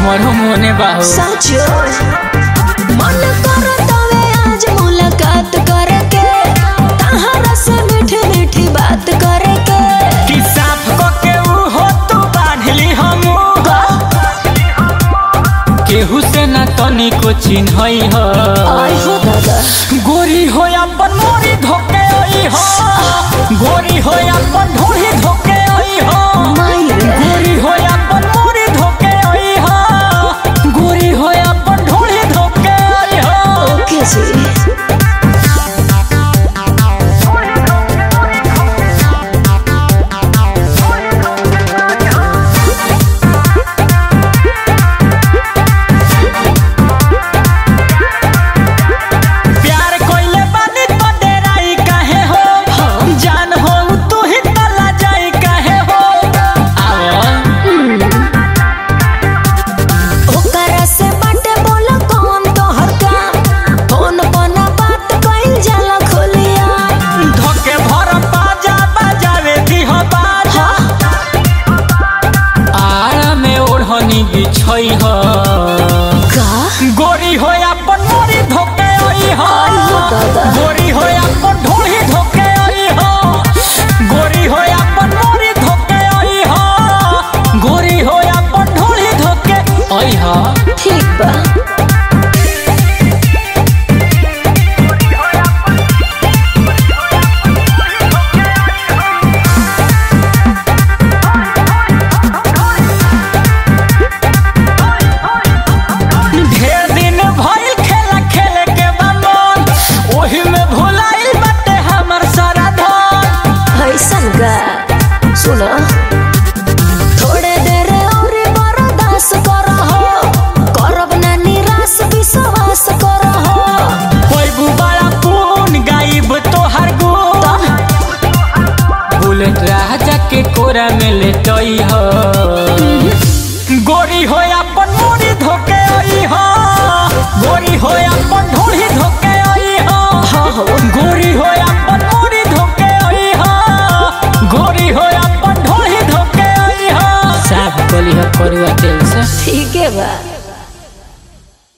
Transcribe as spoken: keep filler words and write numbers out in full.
हमारो मोने बाहो साचो मन करतावे आज मुलाकात करके तहरा से मीठी मीठी बात करके कि साफ को के ऊ हो तू बाढ़ली हम केहू से ना तनी को चिन्हई हो आई हो दादा गोरी हो अपन मोरी धोके आई हो गोरी हो अपन ढोरी धोके आई हो गोरी हो अपन मोरी धोके आई हो गोरी हो अपन ढोरी धोके आई हो ओके जी बिछई हो गोरी हो अपन मोरी धोके आई हो गोरी हो अपन ढोली धोके आई हो गोरी हो अपन मोरी धोके आई हो गोरी हो अपन ढोली धोके आई हो ठीक बा सुनो थोड़े देर और बर्दाश्त करहो करब ना निराश विश्वास करहो कोई बुबारा पून गायब तोहर गुण बुलेट राजा के कोरा में लेटई हो गोरी हो अपन मोरी धोके आई हो गोरी हो अपन ढोली धोके आई हो गोरी हो अपन मोरी धोके आई हो गोरी हो अपन ढोली धोके आई हो साफ कली हो करुआ तेल से ठीक है बा।